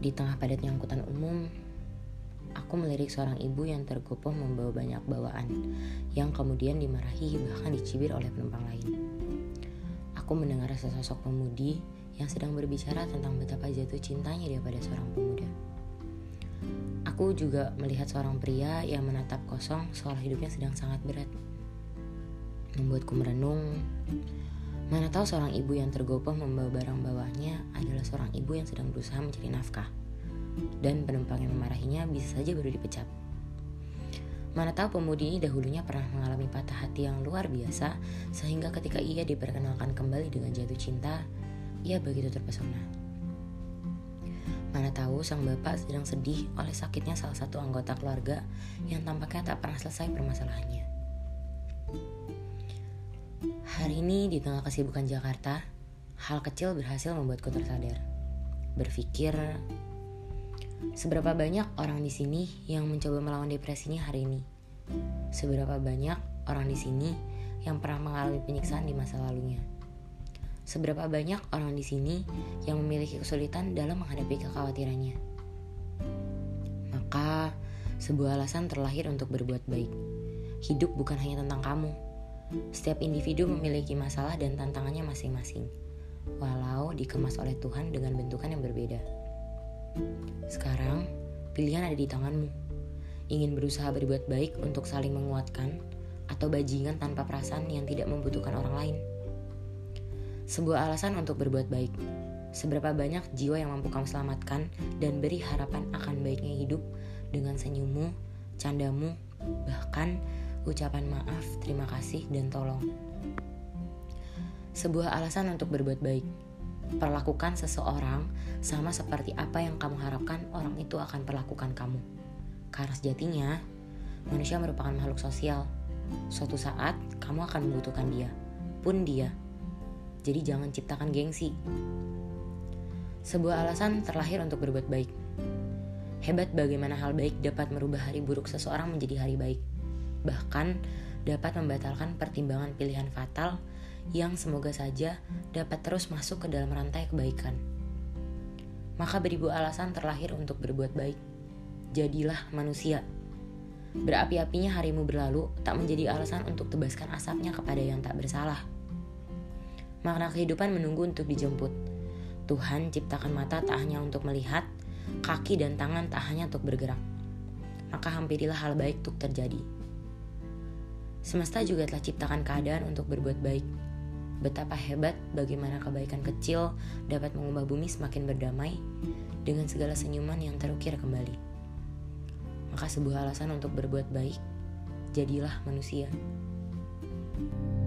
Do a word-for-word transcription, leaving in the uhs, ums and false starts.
Di tengah padatnya angkutan umum, aku melirik seorang ibu yang tergopoh membawa banyak bawaan, yang kemudian dimarahi bahkan dicibir oleh penumpang lain. Aku mendengar sesosok pemudi yang sedang berbicara tentang betapa jatuh cintanya dia pada seorang pemuda. Aku juga melihat seorang pria yang menatap kosong seolah hidupnya sedang sangat berat. Membuatku merenung, mana tahu seorang ibu yang tergopoh membawa barang bawahnya adalah seorang ibu yang sedang berusaha mencari nafkah, dan penumpang yang memarahinya bisa saja baru dipecat. Mana tahu pemudi ini dahulunya pernah mengalami patah hati yang luar biasa, sehingga ketika ia diperkenalkan kembali dengan jatuh cinta, ia begitu terpesona. Mana tahu sang bapak sedang sedih oleh sakitnya salah satu anggota keluarga yang tampaknya tak pernah selesai permasalahannya. Hari ini di tengah kesibukan Jakarta, hal kecil berhasil membuatku tersadar. Berpikir, seberapa banyak orang di sini yang mencoba melawan depresinya hari ini? Seberapa banyak orang di sini yang pernah mengalami penyiksaan di masa lalunya? Seberapa banyak orang di sini yang memiliki kesulitan dalam menghadapi kekhawatirannya? Maka, sebuah alasan terlahir untuk berbuat baik. Hidup bukan hanya tentang kamu. Setiap individu memiliki masalah dan tantangannya masing-masing, walau dikemas oleh Tuhan dengan bentukan yang berbeda. Sekarang, pilihan ada di tanganmu. Ingin berusaha berbuat baik untuk saling menguatkan, atau bajingan tanpa perasaan yang tidak membutuhkan orang lain. Sebuah alasan untuk berbuat baik. Seberapa banyak jiwa yang mampu kamu selamatkan dan beri harapan akan baiknya hidup dengan senyummu, candamu, bahkan ucapan maaf, terima kasih, dan tolong. Sebuah alasan untuk berbuat baik. Perlakukan seseorang sama seperti apa yang kamu harapkan orang itu akan perlakukan kamu. Karena sejatinya, manusia merupakan makhluk sosial. Suatu saat, kamu akan membutuhkan dia, pun dia. Jadi jangan ciptakan gengsi. Sebuah alasan terlahir untuk berbuat baik. Hebat bagaimana hal baik dapat merubah hari buruk seseorang menjadi hari baik. Bahkan dapat membatalkan pertimbangan pilihan fatal yang semoga saja dapat terus masuk ke dalam rantai kebaikan. Maka beribu alasan terlahir untuk berbuat baik. Jadilah manusia. Berapi-apinya harimu berlalu tak menjadi alasan untuk tebaskan asapnya kepada yang tak bersalah. Makna kehidupan menunggu untuk dijemput. Tuhan ciptakan mata tak hanya untuk melihat, kaki dan tangan tak hanya untuk bergerak. Maka hampirilah hal baik untuk terjadi. Semesta juga telah ciptakan keadaan untuk berbuat baik. Betapa hebat bagaimana kebaikan kecil dapat mengubah bumi semakin berdamai dengan segala senyuman yang terukir kembali. Maka sebuah alasan untuk berbuat baik, jadilah manusia.